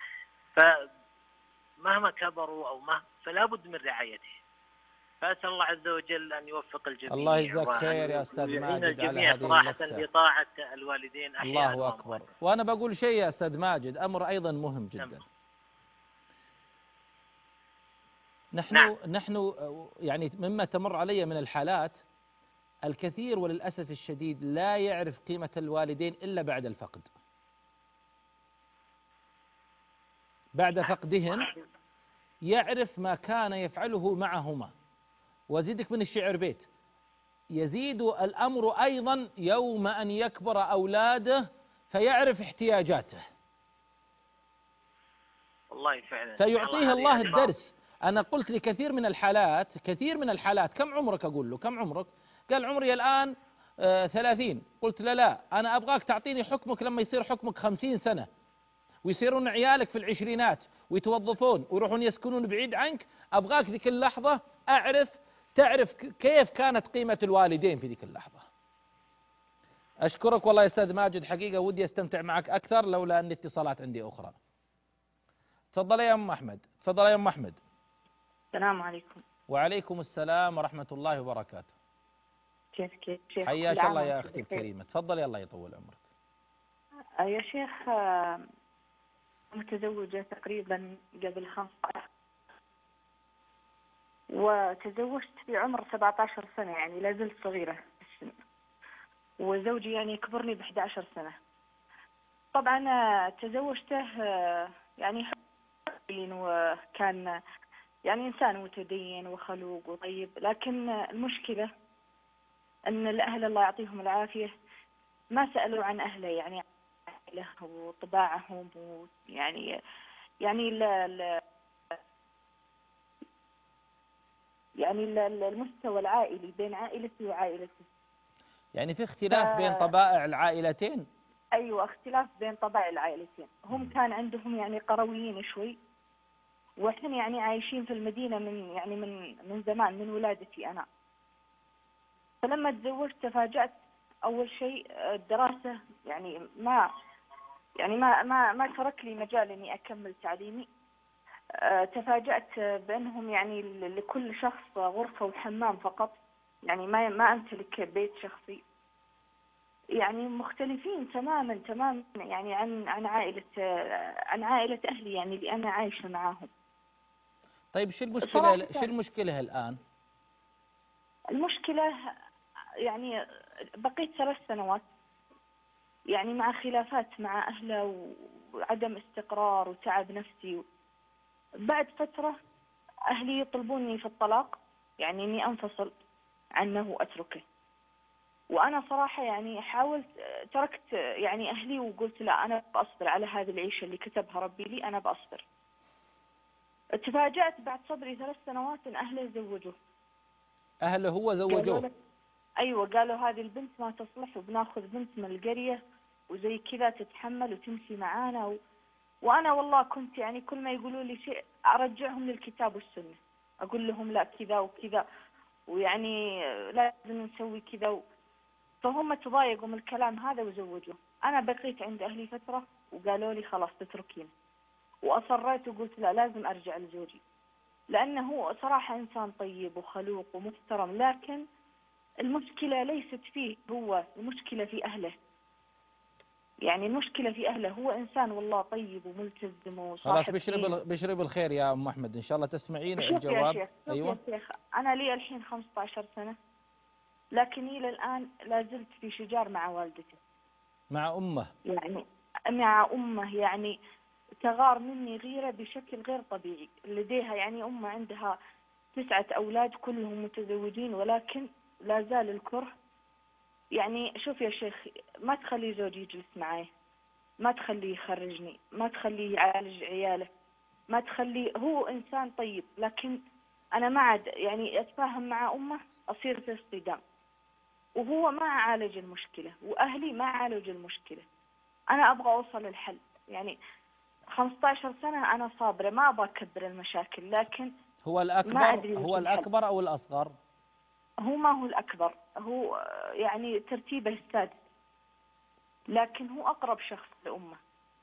فمهما كبروا أو ما فلا بد من رعايته. فأسأل الله عز وجل أن يوفق الجميع. الله يجزاك خير يا أستاذ ماجد على هذه صراحة اللفتة. لطاعة الوالدين أحيانا. الله أكبر. وأنا بقول شيء يا أستاذ ماجد، أمر أيضا مهم جدا. نعم. نحن نعم. نحن يعني مما تمر علي من الحالات الكثير وللأسف الشديد لا يعرف قيمة الوالدين إلا بعد الفقد. بعد فقدهم يعرف ما كان يفعله معهما. وزيدك من الشعر بيت: يزيد الأمر أيضا يوم أن يكبر أولاده فيعرف احتياجاته. والله فعلا فيعطيه الله الدرس. أنا قلت لكثير من الحالات كثير من الحالات كم عمرك؟ أقول له كم عمرك؟ قال عمري الآن آه ثلاثين. قلت لا لا أنا أبغاك تعطيني حكمك لما يصير حكمك خمسين سنة ويصيرون عيالك في العشرينات ويتوظفون ويروحون يسكنون بعيد عنك. أبغاك ذيك اللحظة أعرف تعرف كيف كانت قيمة الوالدين في ذيك اللحظة. أشكرك والله يا أستاذ ماجد، حقيقة ودي أستمتع معك أكثر لولا أن الاتصالات عندي أخرى. تفضل يا أم أحمد. تفضل يا أم أحمد. السلام عليكم. وعليكم السلام ورحمة الله وبركاته. كيفك يا شيخ؟ حياك الله يا أختي الكريمة. تفضل الله يطول عمرك. يا شيخ متزوجة تقريبا قبل خمسة عشر وتزوجت في عمر سبعة عشر سنة، يعني لا زلت صغيرة في السن، وزوجي يعني يكبرني بإحدى عشر سنة. طبعا تزوجته يعني وكان يعني إنسان متدين وخلوق وطيب، لكن المشكلة أن الأهل الله يعطيهم العافية ما سألوا عن أهله، يعني أهله وطباعهم ويعني يعني لا لا يعني المستوى العائلي بين عائلتي وعائلتي. يعني في اختلاف ف... بين طبائع العائلتين. أيوة اختلاف بين طبائع العائلتين. هم كان عندهم يعني قرويين شوي، وإحنا يعني عايشين في المدينة من يعني من من زمان من ولادتي أنا. فلما تزوجت تفاجأت أول شيء الدراسة، يعني ما يعني ما ما ما ترك لي مجال إني أكمل تعليمي. تفاجأت بأنهم يعني لكل شخص غرفة وحمام فقط، يعني ما ما أمتلك بيت شخصي. يعني مختلفين تماما تماما يعني عن عن عائلة عن عائلة أهلي يعني اللي أنا عايشة معاهم. طيب شو المشكلة شو المشكلة الآن؟ المشكلة يعني بقيت ثلاث سنوات يعني مع خلافات مع أهله وعدم استقرار وتعب نفسي. بعد فترة أهلي يطلبوني في الطلاق، يعني إني أنفصل عنه وأتركه. وأنا صراحة يعني حاولت تركت يعني أهلي وقلت لا أنا بأصبر على هذه العيشة اللي كتبها ربي لي، أنا بأصبر. تفاجأت بعد صبري ثلاث سنوات إن أهله زوجوه. أهله هو زوجوه؟ أيوة قالوا هذه البنت ما تصلح وبناخذ بنت من القرية وزي كذا تتحمل وتمشي معانا و... وأنا والله كنت يعني كل ما يقولوا لي شيء أرجعهم للكتاب والسنة، أقول لهم لا كذا وكذا ويعني لازم نسوي كذا و... فهم تضايقوا من الكلام هذا وزوجوا. أنا بقيت عند أهلي فترة وقالوا لي خلاص تتركين، وأصريت وقلت لا لازم أرجع لزوجي، لأنه هو صراحة إنسان طيب وخلوق ومحترم، لكن المشكلة ليست فيه هو، المشكلة في أهله. يعني المشكلة في أهله، هو إنسان والله طيب وملتزم وصاحب. خلاص بشرب بشرب الخير يا أم أحمد، إن شاء الله تسمعين الجواب. يا شيخ. أيوة يا شيخ أنا لي الحين خمسة عشر سنة، لكن إلى الآن لا زلت في شجار مع والدته، مع أمه، يعني مع أمه يعني تغار مني غيرة بشكل غير طبيعي. لديها يعني أمه عندها تسعة أولاد كلهم متزوجين، ولكن لا زال الكره. يعني شوف يا شيخ، ما تخلي زوجي يجلس معي، ما تخليه يخرجني، ما تخليه يعالج عياله، ما تخليه، هو إنسان طيب، لكن أنا ما عاد يعني أتفاهم مع أمه أصير في اصطدام، وهو ما عالج المشكلة وأهلي ما عالجوا المشكلة. أنا أبغى أوصل للحل. يعني خمسة عشر سنة أنا صابرة، ما أبغى أكبر المشاكل، لكن هو الأكبر ما أدري هو الأكبر أو الأصغر؟ هو ما هو الأكبر، هو يعني ترتيبه السادس، لكن هو أقرب شخص لأمه.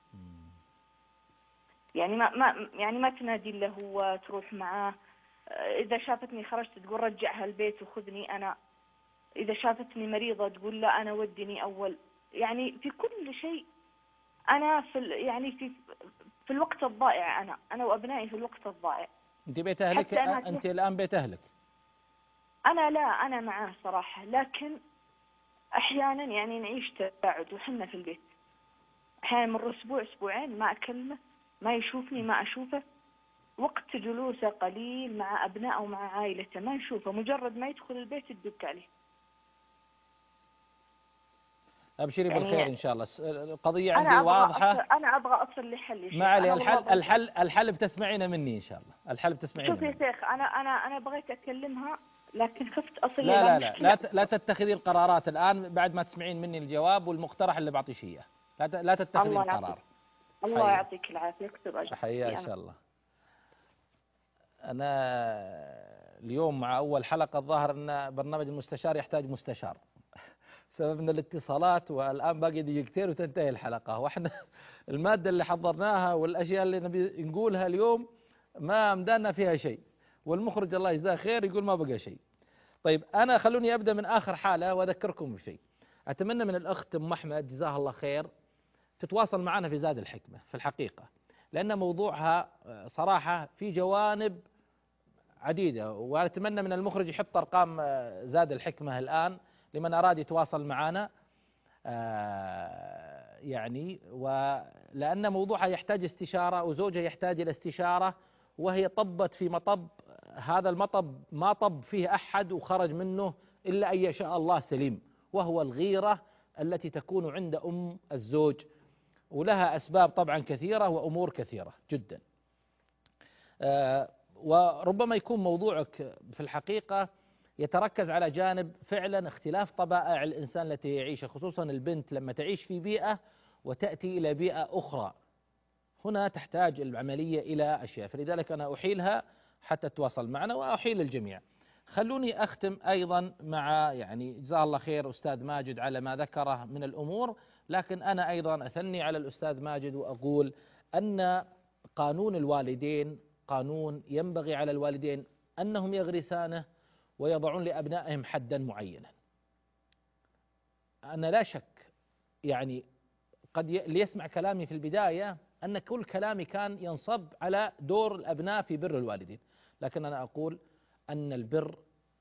يعني ما ما يعني ما تنادي له هو، تروح معاه. إذا شافتني خرجت تقول رجعها البيت وخذني أنا. إذا شافتني مريضة تقول لا أنا ودني أول. يعني في كل شيء أنا في يعني في في الوقت الضائع. أنا أنا وأبنائي في الوقت الضائع. أنت بيت أهلك؟ أنت الآن بيت أهلك؟ أنا لا، أنا معاه صراحة، لكن أحيانا يعني نعيش تباعد وحنا في البيت. أحيانا مر أسبوع أسبوعين ما أكلمه، ما يشوفني، ما أشوفه. وقت جلوسه قليل مع أبنائه ومع عائلته ما نشوفه، مجرد ما يدخل البيت تدق عليه. أبشري يعني بالخير إن شاء الله. القضية عندي أنا واضحة. أصل أنا أبغى أصل لحل يا شيخ. ما علي، الحل الحل الحل بتسمعينه مني إن شاء الله. الحل بتسمعينه شوف يا شيخ، أنا أنا أنا بغيت أكلمها لكن خفت أصل. لا لا لا لا, لا تتخذي القرارات الآن بعد ما تسمعين مني الجواب والمقترح اللي بعطيش إياه. لا لا تتخذي القرار. الله يعطيك العافية. اكتب أجل. حيا إن شاء الله. أنا اليوم مع أول حلقة الظاهر أن برنامج المستشار يحتاج مستشار سبب من الاتصالات، والآن باقي دقيقتين وتنتهي الحلقة، وإحنا المادة اللي حضرناها والأشياء اللي نبي نقولها اليوم ما مدانا فيها شيء، والمخرج الله يجزاه خير يقول ما بقى شيء. طيب أنا خلوني أبدأ من آخر حالة وأذكركم بشيء. أتمنى من الأخت أم أحمد جزاها الله خير تتواصل معنا في زاد الحكمة في الحقيقة، لأن موضوعها صراحة في جوانب عديدة، وأتمنى من المخرج يحط أرقام زاد الحكمة الآن لمن أراد يتواصل معنا. يعني ولأن موضوعها يحتاج استشارة وزوجها يحتاج إلى استشارة، وهي طبت في مطب، هذا المطب ما طب فيه أحد وخرج منه إلا أن يشاء الله سليم، وهو الغيرة التي تكون عند أم الزوج، ولها أسباب طبعا كثيرة وأمور كثيرة جدا. وربما يكون موضوعك في الحقيقة يتركز على جانب فعلا اختلاف طبائع الإنسان التي يعيشها، خصوصا البنت لما تعيش في بيئة وتأتي إلى بيئة أخرى، هنا تحتاج العملية إلى أشياء، فلذلك أنا أحيلها حتى تتواصل معنا وأحيل الجميع. خلوني أختم أيضا مع يعني جزاه الله خير أستاذ ماجد على ما ذكره من الأمور، لكن أنا أيضا أثني على الأستاذ ماجد وأقول أن قانون الوالدين قانون ينبغي على الوالدين أنهم يغرسانه ويضعون لأبنائهم حدا معينا. أنا لا شك يعني قد ليسمع كلامي في البداية أن كل كلامي كان ينصب على دور الأبناء في بر الوالدين، لكن أنا أقول أن البر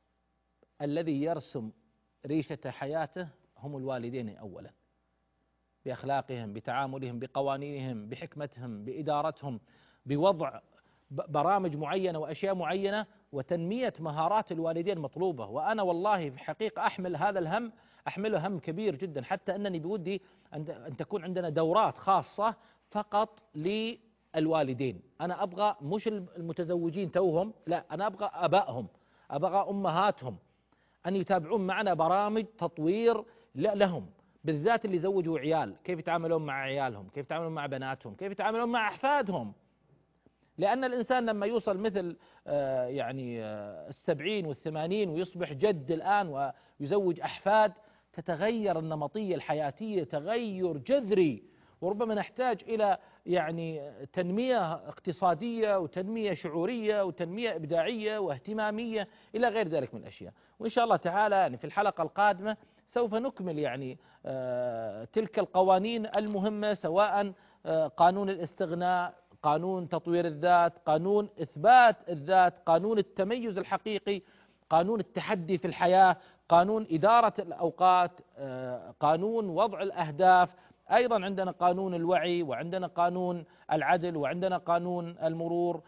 الذي يرسم ريشة حياته هم الوالدين أولا، بأخلاقهم، بتعاملهم، بقوانينهم، بحكمتهم، بإدارتهم، بوضع برامج معينة وأشياء معينة، وتنمية مهارات الوالدين مطلوبة. وأنا والله في حقيقة أحمل هذا الهم، أحمله هم كبير جدا، حتى أنني بودي أن تكون عندنا دورات خاصة فقط للوالدين. أنا أبغى مش المتزوجين توهم، لا، أنا أبغى أبائهم، أبغى أمهاتهم أن يتابعون معنا برامج تطوير لهم، بالذات اللي زوجوا عيال، كيف يتعاملون مع عيالهم، كيف يتعاملون مع بناتهم، كيف يتعاملون مع أحفادهم. لأن الإنسان لما يوصل مثل يعني السبعين والثمانين ويصبح جد الآن ويزوج أحفاد، تتغير النمطية الحياتية تغير جذري، وربما نحتاج إلى يعني تنمية اقتصادية وتنمية شعورية وتنمية إبداعية واهتمامية إلى غير ذلك من الأشياء. وإن شاء الله تعالى يعني في الحلقة القادمة سوف نكمل يعني تلك القوانين المهمة، سواء قانون الاستغناء، قانون تطوير الذات، قانون إثبات الذات، قانون التميز الحقيقي، قانون التحدي في الحياة، قانون إدارة الأوقات، قانون وضع الأهداف، أيضا عندنا قانون الوعي، وعندنا قانون العدل، وعندنا قانون المرور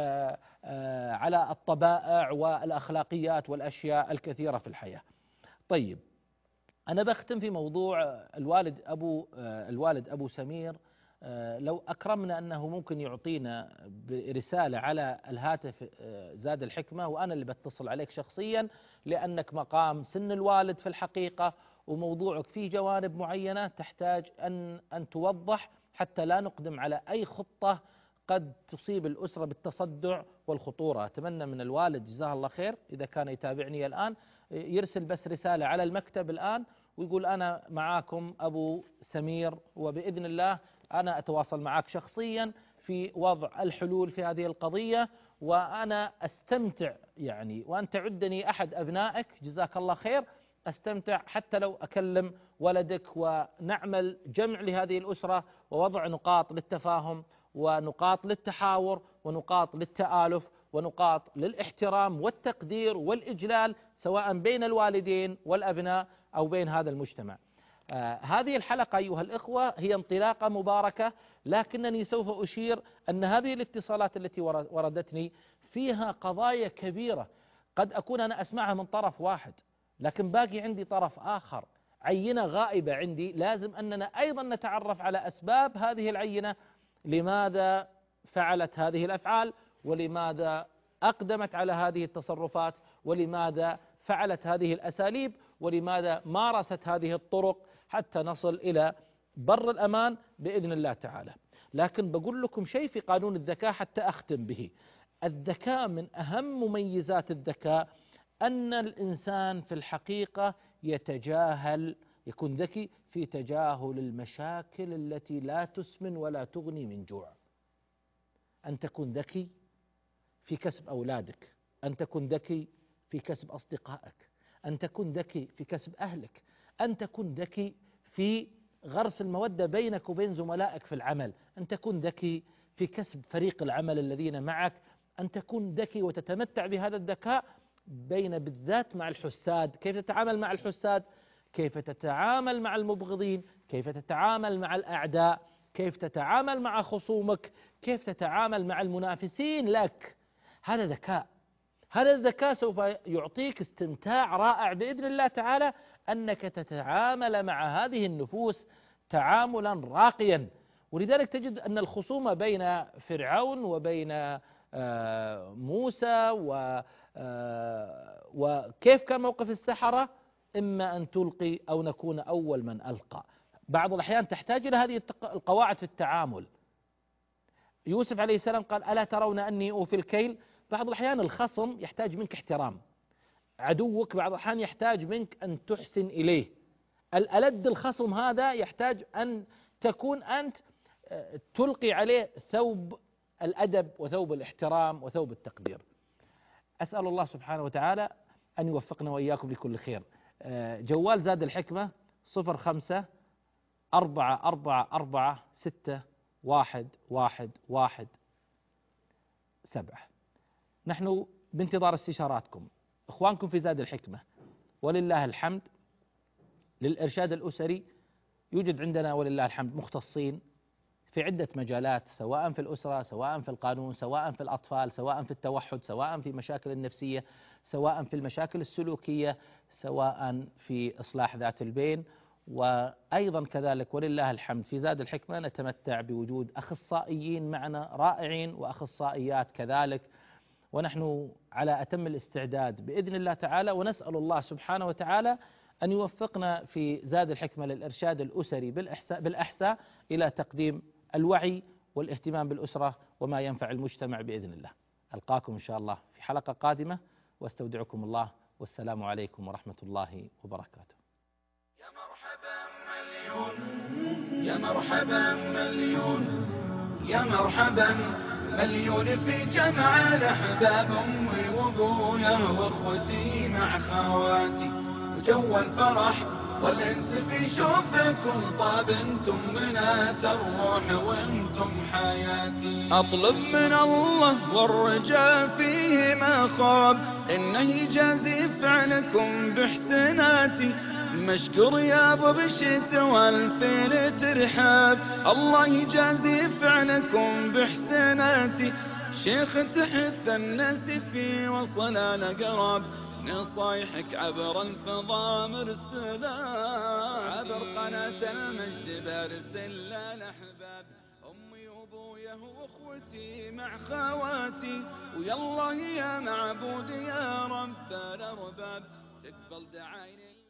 على الطبائع والأخلاقيات والأشياء الكثيرة في الحياة. طيب أنا بختم في موضوع الوالد أبو الوالد أبو سمير. لو أكرمنا أنه ممكن يعطينا برسالة على الهاتف زاد الحكمة، وأنا اللي بتصل عليك شخصيا، لأنك مقام سن الوالد في الحقيقة، وموضوعك فيه جوانب معينة تحتاج أن أن توضح حتى لا نقدم على أي خطة قد تصيب الأسرة بالتصدع والخطورة. أتمنى من الوالد جزاه الله خير إذا كان يتابعني الآن يرسل بس رسالة على المكتب الآن ويقول أنا معاكم أبو سمير، وبإذن الله أنا أتواصل معك شخصيا في وضع الحلول في هذه القضية، وأنا أستمتع يعني، وأن تعدني أحد أبنائك جزاك الله خير، أستمتع حتى لو أكلم ولدك ونعمل جمع لهذه الأسرة ووضع نقاط للتفاهم ونقاط للتحاور ونقاط للتآلف ونقاط للاحترام والتقدير والإجلال، سواء بين الوالدين والأبناء أو بين هذا المجتمع. آه هذه الحلقة أيها الإخوة هي انطلاقة مباركة، لكنني سوف أشير أن هذه الاتصالات التي وردتني فيها قضايا كبيرة قد أكون أنا أسمعها من طرف واحد، لكن باقي عندي طرف آخر، عينة غائبة عندي، لازم أننا أيضا نتعرف على أسباب هذه العينة، لماذا فعلت هذه الأفعال، ولماذا أقدمت على هذه التصرفات، ولماذا فعلت هذه الأساليب، ولماذا مارست هذه الطرق حتى نصل إلى بر الأمان بإذن الله تعالى. لكن بقول لكم شيء في قانون الذكاء حتى أختم به. الذكاء من أهم مميزات الذكاء أن الإنسان في الحقيقة يتجاهل، يكون ذكي في تجاهل المشاكل التي لا تسمن ولا تغني من جوع. أن تكون ذكي في كسب أولادك، أن تكون ذكي في كسب أصدقائك، أن تكون ذكي في كسب أهلك، أن تكون ذكي في غرس المودة بينك وبين زملائك في العمل، أن تكون ذكي في كسب فريق العمل الذين معك، أن تكون ذكي وتتمتع بهذا الذكاء بين بالذات مع الحساد، كيف تتعامل مع الحساد، كيف تتعامل مع المبغضين، كيف تتعامل مع الأعداء، كيف تتعامل مع خصومك، كيف تتعامل مع المنافسين لك. هذا ذكاء، هذا الذكاء سوف يعطيك استمتاع رائع بإذن الله تعالى، أنك تتعامل مع هذه النفوس تعاملا راقيا. ولذلك تجد أن الخصومة بين فرعون وبين موسى وكيف كان موقف السحرة، إما أن تلقي أو نكون أول من ألقى. بعض الأحيان تحتاج إلى هذه القواعد في التعامل. يوسف عليه السلام قال ألا ترون أني أوفي الكيل. بعض الأحيان الخصم يحتاج منك احترام، عدوك بعض الأحيان يحتاج منك أن تحسن إليه، الألد الخصم هذا يحتاج أن تكون أنت تلقي عليه ثوب الأدب وثوب الاحترام وثوب التقدير. أسأل الله سبحانه وتعالى أن يوفقنا وإياكم لكل خير. جوال زاد الحكمة صفر خمسة أربعة أربعة أربعة ستة واحد واحد واحد سبعة. نحن بانتظار استشاراتكم إخوانكم في زاد الحكمة، ولله الحمد للإرشاد الأسري يوجد عندنا ولله الحمد مختصين في عدة مجالات، سواء في الأسرة، سواء في القانون، سواء في الأطفال، سواء في التوحد، سواء في مشاكل النفسية، سواء في المشاكل السلوكية، سواء في إصلاح ذات البين. وأيضا كذلك ولله الحمد في زاد الحكمة نتمتع بوجود أخصائيين معنا رائعين وأخصائيات كذلك، ونحن على أتم الاستعداد بإذن الله تعالى، ونسأل الله سبحانه وتعالى أن يوفقنا في زاد الحكمة للإرشاد الأسري بالإحساء, بالأحساء إلى تقديم الوعي والاهتمام بالأسرة وما ينفع المجتمع بإذن الله. ألقاكم إن شاء الله في حلقة قادمة، واستودعكم الله، والسلام عليكم ورحمة الله وبركاته. يا مرحبا مليون، يا مرحبا مليون، يا مرحبا مليون في جمع الأحباب، أمي وأبويا وأخوتي مع خواتي، وجو الفرح والأنس في شوفكم طاب، انتم بنات الروح وانتم حياتي. أطلب من الله والرجاء فيه ما خاب، إنه يجازي فعلكم بإحساناتي، مشكور يا ابو بشت والفين ترحاب، الله يجازي فعلكم بإحساناتي، شيخ تحث الناس في وصل الأقرب، نصايحك عبر الفضاء مرسلة، عبر قناة المجد برسل الأحباب، أمي وأبويا وأخوتي مع خواتي، ويالله يا معبود يا رب الأرباب، تقبل دعايا